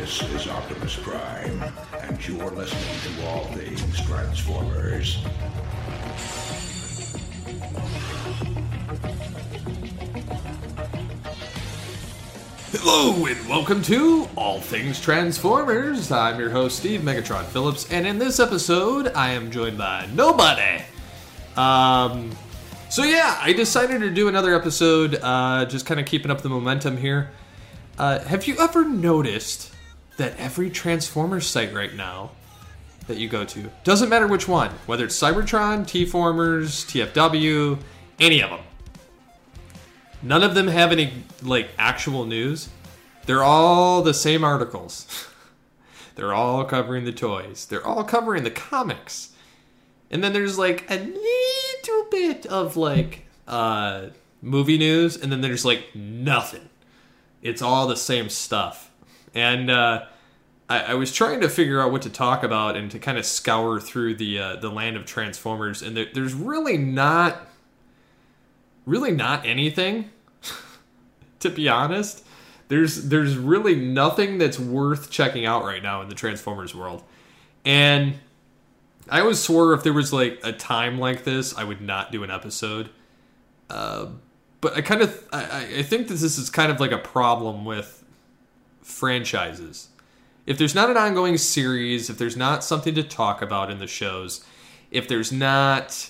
This is Optimus Prime, and you're listening to All Things Transformers. Hello and welcome to All Things Transformers. I'm your host, Steve Megatron Phillips, and in this episode, I am joined by nobody. I decided to do another episode, just kind of keeping up the momentum here. Have you ever noticed that every Transformers site right now that you go to, doesn't matter which one, whether it's Cybertron, T-Formers, TFW, any of them, none of them have any, actual news. They're all the same articles. They're all covering the toys. They're all covering the comics. And then there's, a little bit of, movie news, and then there's, nothing. It's all the same stuff. And I was trying to figure out what to talk about and to kind of scour through the land of Transformers, and there's really not anything, to be honest. There's really nothing that's worth checking out right now in the Transformers world. And I always swore if there was a time like this, I would not do an episode. But I think that this is kind of like a problem with franchises. If there's not an ongoing series, if there's not something to talk about in the shows, if there's not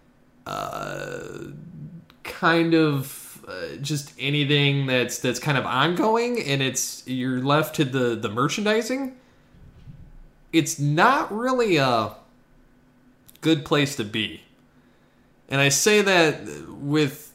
just anything that's kind of ongoing, and you're left to the merchandising, it's not really a good place to be. And I say that with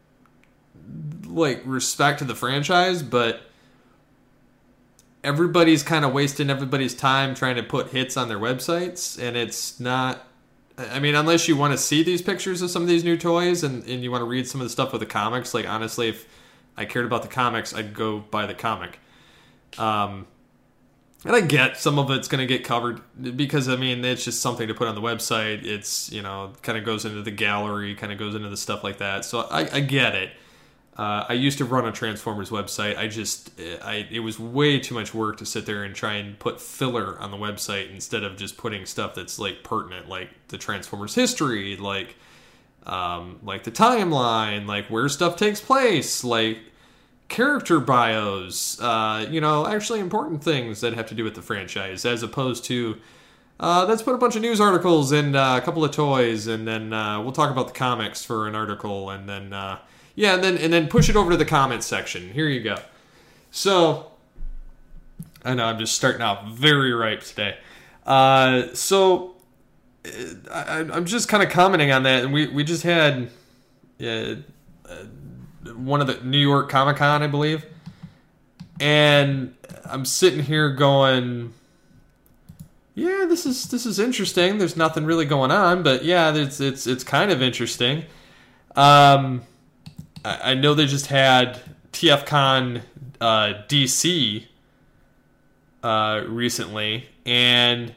respect to the franchise, but everybody's kind of wasting everybody's time trying to put hits on their websites, and it's not. I mean, unless you want to see these pictures of some of these new toys and you want to read some of the stuff with the comics, honestly, if I cared about the comics, I'd go buy the comic. And I get some of it's going to get covered because, it's just something to put on the website. It's, kind of goes into the gallery, kind of goes into the stuff like that. So I get it. I used to run a Transformers website. It was way too much work to sit there and try and put filler on the website instead of just putting stuff that's pertinent, like the Transformers history, the timeline, where stuff takes place, character bios, actually important things that have to do with the franchise, as opposed to let's put a bunch of news articles and a couple of toys, and then we'll talk about the comics for an article, and then and then push it over to the comments section. Here you go. So, I know I'm just starting out very ripe today. I'm just kind of commenting on that, and we just had one of the New York Comic Con, I believe, and I'm sitting here going, yeah, this is interesting. There's nothing really going on, but yeah, it's kind of interesting. I know they just had TFCon DC recently, and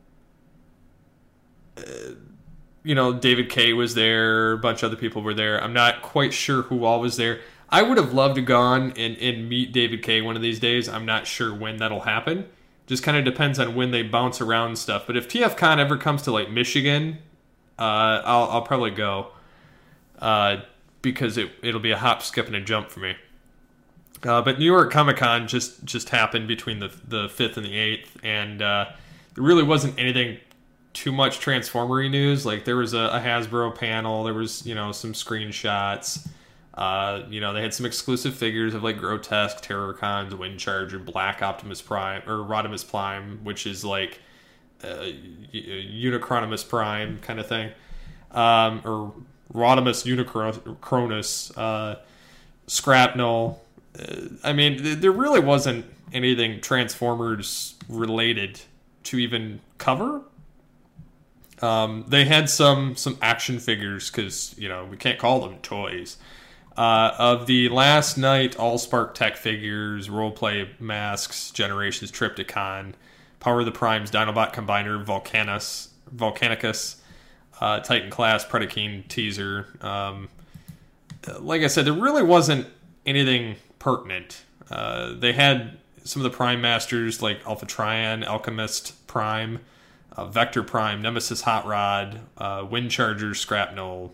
David Kaye was there, a bunch of other people were there. I'm not quite sure who all was there. I would have loved to gone and meet David Kaye one of these days. I'm not sure when that'll happen. Just kind of depends on when they bounce around and stuff. But if TFCon ever comes to Michigan, I'll probably go. Because it'll be a hop, skip, and a jump for me. But New York Comic Con just happened between the 5th and the 8th, and there really wasn't anything too much Transformery news. There was a Hasbro panel, there was some screenshots. They had some exclusive figures of Grotesque, Terrorcons, Windcharger, Black Optimus Prime, or Rodimus Prime, which is Unicronimus Prime kind of thing, or Rodimus Unicronus, Scrapnel. There really wasn't anything Transformers related to even cover. They had some action figures because, we can't call them toys. Of the Last Night Allspark Tech figures, Roleplay Masks, Generations Triptychon, Power of the Primes, Dinobot Combiner, Volcanicus, Titan Class, Predacene teaser. Like I said, there really wasn't anything pertinent. They had some of the Prime Masters like Alpha Trion, Alchemist Prime, Vector Prime, Nemesis Hot Rod, Wind Charger, Scrapnel.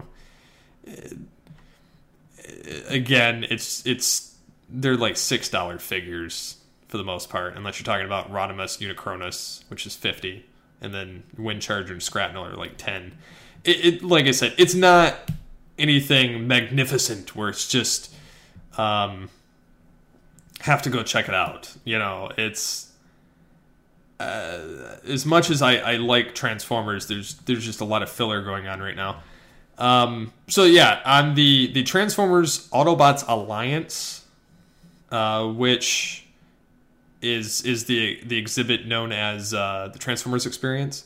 Again, it's they're like $6 figures for the most part, unless you're talking about Rodimus Unicronus, which is $50, and then Wind Charger and Scrapnel are like $10. It like I said, it's not anything magnificent where it's just have to go check it out. It's as much as I like Transformers, there's just a lot of filler going on right now. So yeah, on the Transformers Autobots Alliance, which is the exhibit known as the Transformers Experience.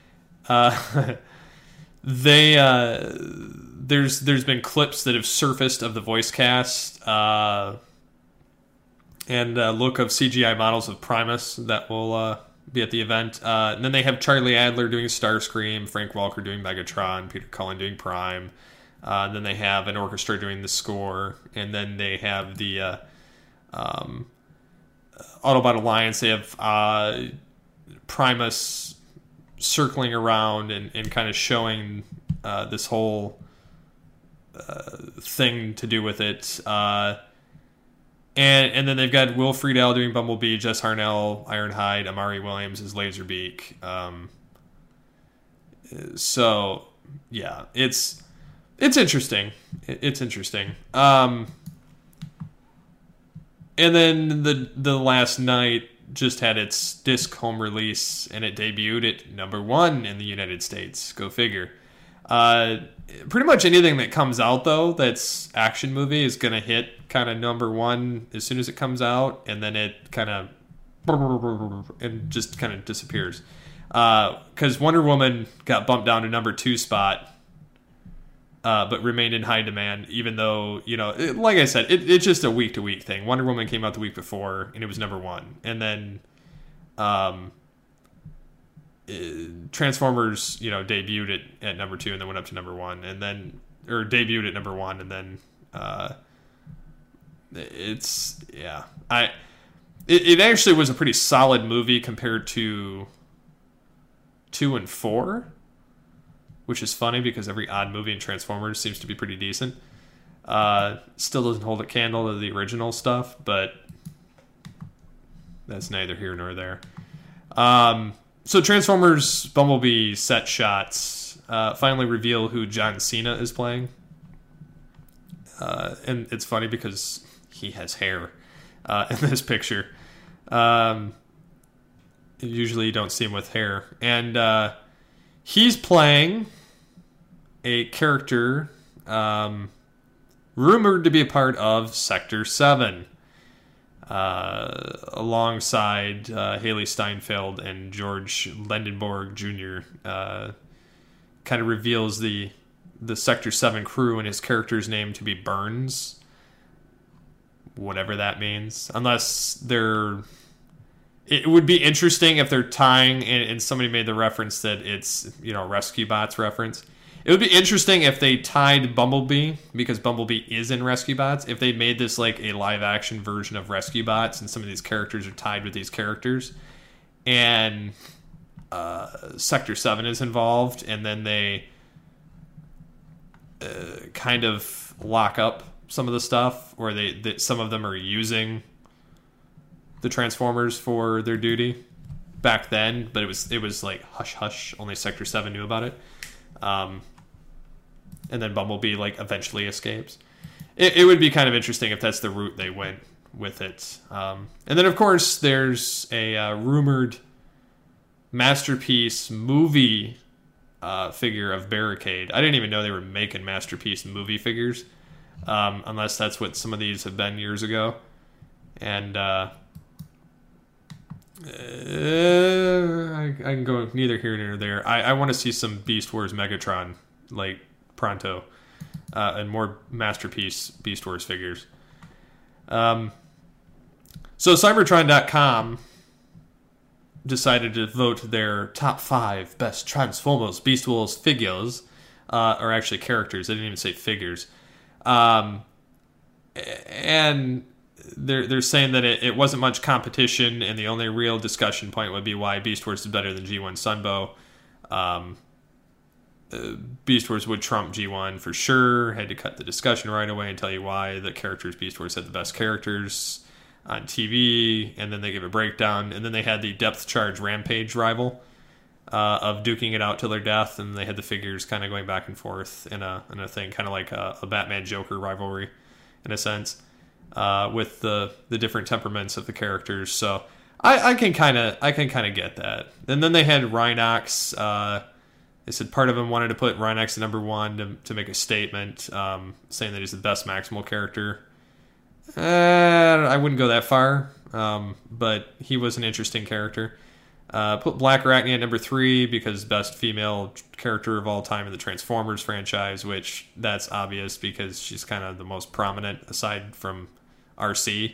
There's been clips that have surfaced of the voice cast and look of CGI models of Primus that will be at the event. And then they have Charlie Adler doing Starscream, Frank Welker doing Megatron, Peter Cullen doing Prime. Then they have an orchestra doing the score, and then they have the Autobot Alliance. They have Primus circling around and kind of showing this whole thing to do with it. And then they've got Will Friedle doing Bumblebee, Jess Harnell, Ironhide, Amari Williams as Laserbeak. So yeah, it's interesting. It's interesting. And then the last night just had its disc home release, and it debuted at #1 in the United States. Go figure. Pretty much anything that comes out, though, that's action movie is going to hit kind of #1 as soon as it comes out, and then it kind of and just kind of disappears. Because Wonder Woman got bumped down to #2 spot, but remained in high demand, even though, like I said, it's just a week-to-week thing. Wonder Woman came out the week before, and it was #1. And then Transformers, debuted at #2 and then went up to #1. And then, or debuted at #1, and then it actually was a pretty solid movie compared to 2 and 4. Which is funny because every odd movie in Transformers seems to be pretty decent. Still doesn't hold a candle to the original stuff, but that's neither here nor there. So Transformers Bumblebee set shots finally reveal who John Cena is playing. And it's funny because he has hair in this picture. Usually you don't see him with hair. And he's playing a character rumored to be a part of Sector 7, alongside Haley Steinfeld and George Lendenborg Jr. Kind of reveals the Sector 7 crew and his character's name to be Burns, whatever that means. Unless they're... It would be interesting if they're tying, and somebody made the reference that it's, Rescue Bots reference. It would be interesting if they tied Bumblebee, because Bumblebee is in Rescue Bots, if they made this like a live-action version of Rescue Bots, and some of these characters are tied with these characters, and Sector 7 is involved, and then they kind of lock up some of the stuff, or some of them are using the Transformers for their duty back then, but it was like hush hush, only Sector 7 knew about it. And then Bumblebee like eventually escapes. It would be kind of interesting if that's the route they went with it. And then of course there's a rumored Masterpiece movie figure of Barricade. I didn't even know they were making Masterpiece movie figures, unless that's what some of these have been years ago. And I can go neither here nor there. I want to see some Beast Wars Megatron, like, pronto. And more Masterpiece Beast Wars figures. So Cybertron.com decided to vote their top 5 best Transformers Beast Wars figures, or actually characters. They didn't even say figures. And they're saying that it wasn't much competition, and the only real discussion point would be why Beast Wars is better than G1 Sunbow. Beast Wars would trump G1 for sure. Had to cut the discussion right away and tell you why the characters Beast Wars had the best characters on TV, and then they give a breakdown, and then they had the Depth Charge Rampage rival of duking it out till their death, and they had the figures kind of going back and forth in a thing, kind of like a Batman Joker rivalry in a sense, with the different temperaments of the characters. So I can kind of get that. And then they had Rhinox. They said part of them wanted to put Rhinox at number 1 to make a statement, saying that he's the best Maximal character. I wouldn't go that far, but he was an interesting character. Put Black Arachnia at number 3 because best female character of all time in the Transformers franchise, which that's obvious because she's kind of the most prominent aside from RC.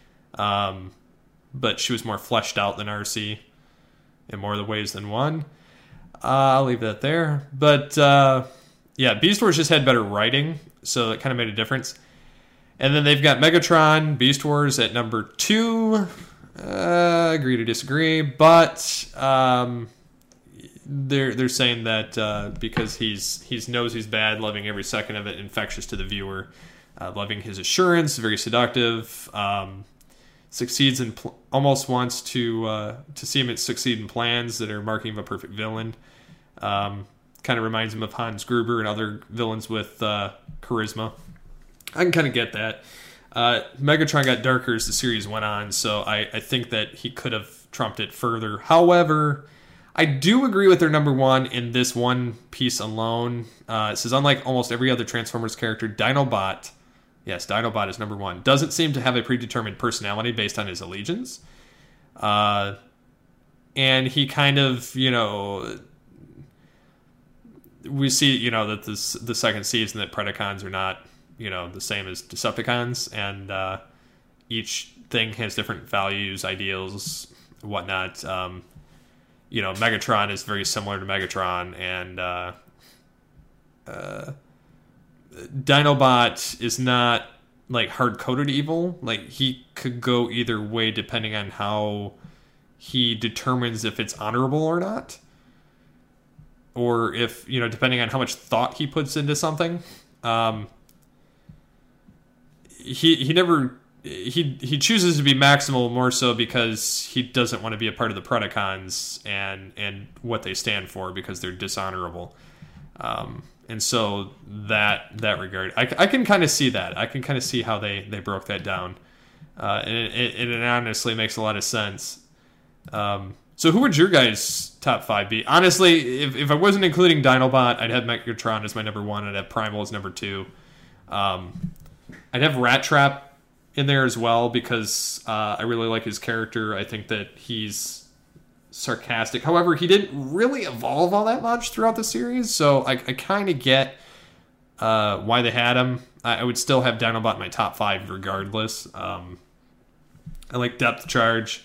But she was more fleshed out than RC in more of the ways than one. I'll leave that there. But yeah, Beast Wars just had better writing, so it kind of made a difference. And then they've got Megatron, Beast Wars at number 2. Agree to disagree, but they're saying that because he knows he's bad, loving every second of it, infectious to the viewer, loving his assurance, very seductive, succeeds in almost wants to see him succeed in plans that are marking him a perfect villain. Kind of reminds him of Hans Gruber and other villains with charisma. I can kind of get that. Megatron got darker as the series went on, so I think that he could have trumped it further. However, I do agree with their number 1 in this one piece alone. It says, unlike almost every other Transformers character, Dinobot, yes, Dinobot is number 1, doesn't seem to have a predetermined personality based on his allegiance. And he kind of, we see, that the second season that Predacons are not, the same as Decepticons, and each thing has different values, ideals, whatnot. Megatron is very similar to Megatron, and Dinobot is not like hard-coded evil. Like, he could go either way depending on how he determines if it's honorable or not, or if depending on how much thought he puts into something. He chooses to be Maximal more so because he doesn't want to be a part of the Predacons and what they stand for, because they're dishonorable. And so that regard, I can kind of see that. I can kind of see how they broke that down. And it honestly makes a lot of sense. So who would your guys' top 5 be? Honestly, if I wasn't including Dinobot, I'd have Megatron as my number 1. I'd have Primal as number 2. I'd have Rat Trap in there as well because I really like his character. I think that he's sarcastic. However, he didn't really evolve all that much throughout the series, so I kind of get why they had him. I would still have Dinobot in my top 5 regardless. I like Depth Charge.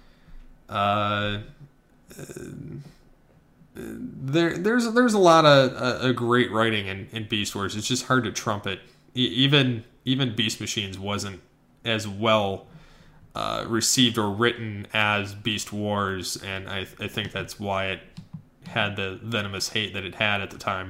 There's a lot of great writing in Beast Wars. It's just hard to trump it. Even Beast Machines wasn't as well received or written as Beast Wars, and I think that's why it had the venomous hate that it had at the time.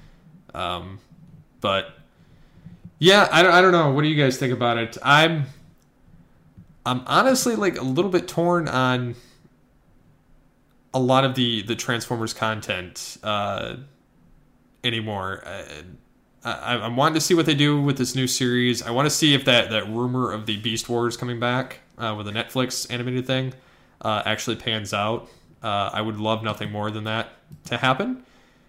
But yeah, I don't know. What do you guys think about it? I'm honestly like a little bit torn on a lot of the Transformers content anymore. I'm wanting to see what they do with this new series. I want to see if that rumor of the Beast Wars coming back with a Netflix animated thing actually pans out. I would love nothing more than that to happen.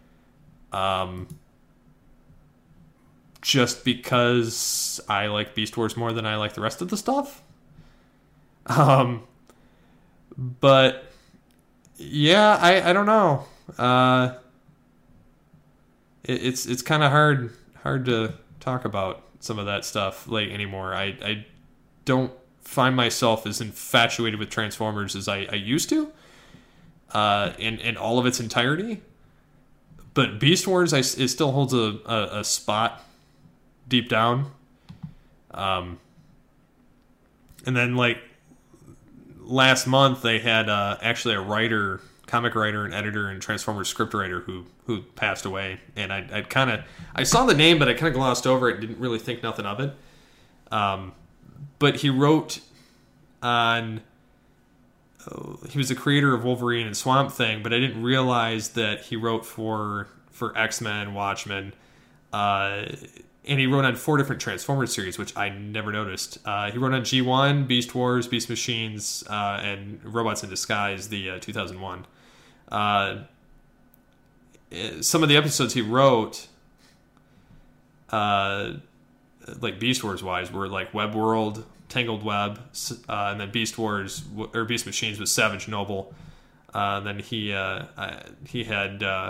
Just because I like Beast Wars more than I like the rest of the stuff. But yeah, I don't know. It's kind of hard to talk about some of that stuff like anymore. I don't find myself as infatuated with Transformers as I used to in all of its entirety. But Beast Wars, it still holds a spot deep down. And then, like, last month they had actually a writer, comic writer and editor and Transformers script writer who passed away. And I saw the name, but I kind of glossed over it, didn't really think nothing of it. But he wrote on... he was the creator of Wolverine and Swamp Thing, but I didn't realize that he wrote for X-Men, Watchmen, and he wrote on 4 different Transformers series, which I never noticed. He wrote on G1, Beast Wars, Beast Machines, and Robots in Disguise, the 2001. Some of the episodes he wrote, like Beast Wars wise, were like Web World, Tangled Web, and then Beast Wars or Beast Machines was Savage Noble. Then he had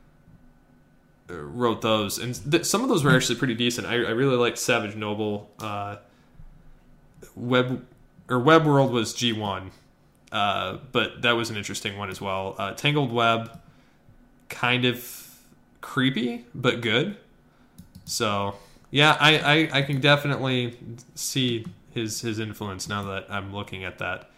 wrote those, and some of those were actually pretty decent. I really liked Savage Noble. Web World was G1, but that was an interesting one as well. Tangled Web, kind of creepy but good. So yeah, I can definitely see his influence now that I'm looking at that.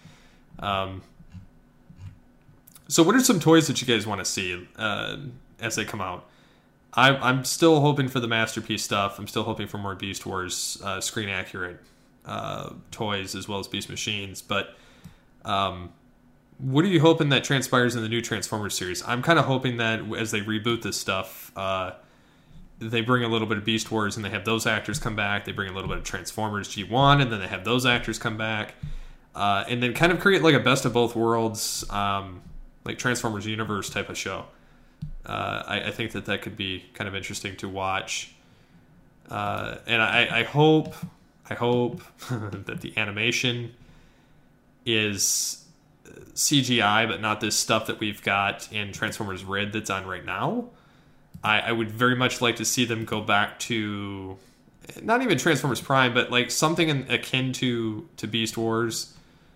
So what are some toys that you guys want to see as they come out? I'm still hoping for the Masterpiece stuff. I'm still hoping for more Beast Wars screen accurate toys as well as Beast Machines. But what are you hoping that transpires in the new Transformers series? I'm kind of hoping that as they reboot this stuff, they bring a little bit of Beast Wars and they have those actors come back. They bring a little bit of Transformers G1 and then they have those actors come back. And then kind of create like a best of both worlds, like Transformers Universe type of show. I think that could be kind of interesting to watch. And I hope that the animation is CGI, but not this stuff that we've got in Transformers Red that's on right now. I would very much like to see them go back to not even Transformers Prime, but like something akin to Beast Wars.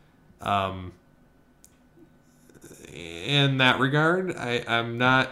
In that regard, I'm not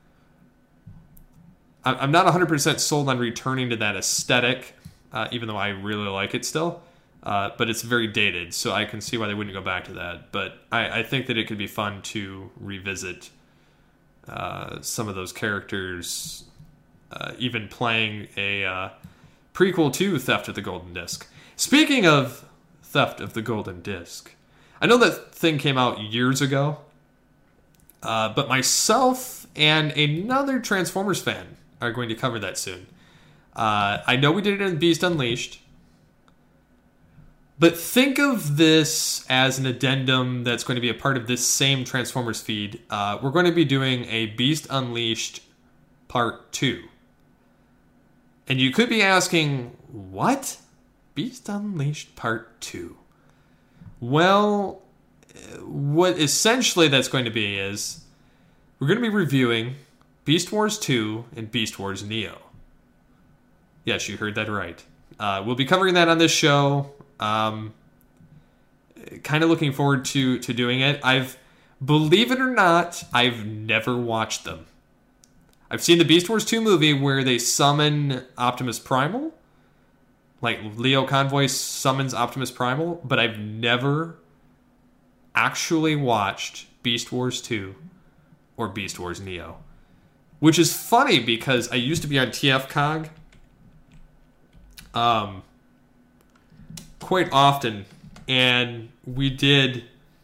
100% sold on returning to that aesthetic, even though I really like it still. But it's very dated, so I can see why they wouldn't go back to that. But I think that it could be fun to revisit some of those characters, even playing a prequel to Theft of the Golden Disc. Speaking of Theft of the Golden Disc, I know that thing came out years ago, but myself and another Transformers fan are going to cover that soon. I know we did it in Beast Unleashed, but think of this as an addendum that's going to be a part of this same Transformers feed. We're going to be doing a Beast Unleashed Part 2. And you could be asking, what? Beast Unleashed Part 2? Well, what essentially that's going to be is we're going to be reviewing Beast Wars 2 and Beast Wars Neo. Yes, you heard that right. We'll be covering that on this show. Kind of looking forward to doing it. Believe it or not, I've never watched them. I've seen the Beast Wars 2 movie where they summon Optimus Primal. Like Leo Convoy summons Optimus Primal, but I've never actually watched Beast Wars 2 or Beast Wars Neo. Which is funny because I used to be on TFCog quite often, and we did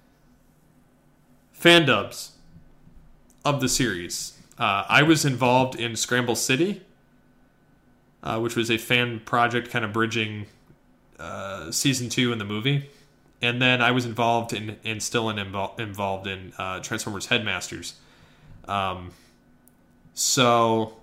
fan dubs of the series. I was involved in Scramble City, which was a fan project kind of bridging season 2 in the movie. And then I was involved in involved in Transformers Headmasters. So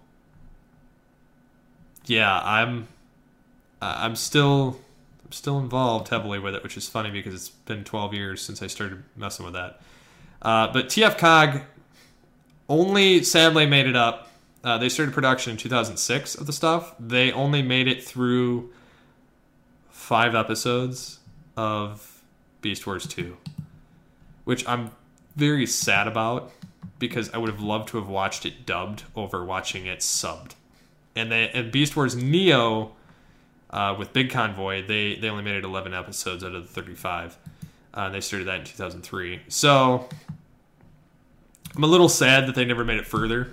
yeah, I'm still involved heavily with it, which is funny because it's been 12 years since I started messing with that. But TFCog only sadly made it up. They started production in 2006 of the stuff. They only made it through 5 episodes of Beast Wars 2, which I'm very sad about because I would have loved to have watched it dubbed over watching it subbed. And Beast Wars Neo, with Big Convoy, they only made it 11 episodes out of the 35. They started that in 2003. So I'm a little sad that they never made it further.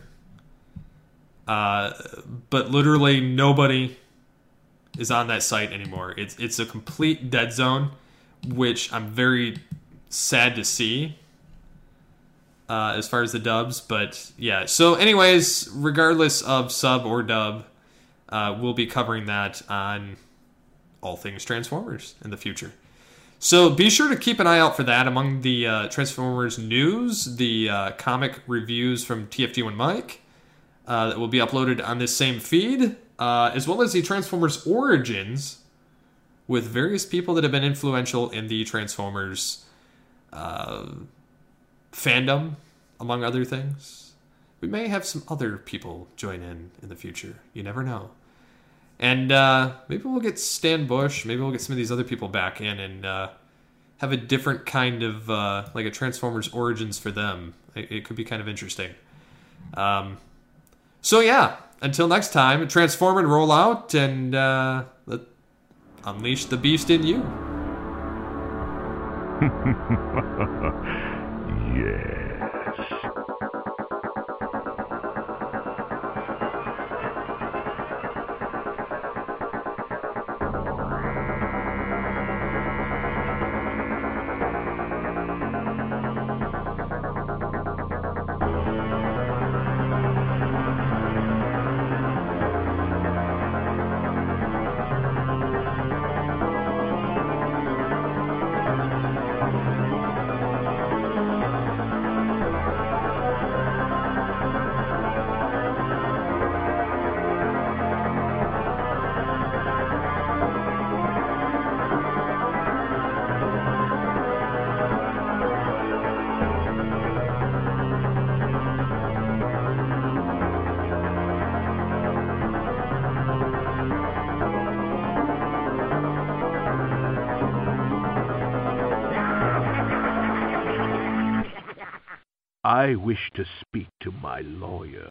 But literally nobody is on that site anymore. It's a complete dead zone, which I'm very sad to see as far as the dubs. But yeah, so anyways, regardless of sub or dub, we'll be covering that on All Things Transformers in the future. So be sure to keep an eye out for that among the Transformers news, the comic reviews from TFT1 Mike that will be uploaded on this same feed, as well as the Transformers Origins with various people that have been influential in the Transformers fandom, among other things. We may have some other people join in the future. You never know. And maybe we'll get Stan Bush. Maybe we'll get some of these other people back in and have a different kind of, like a Transformers Origins for them. It could be kind of interesting. So yeah, until next time, transform and roll out and unleash the beast in you. Yes. I wish to speak to my lawyer.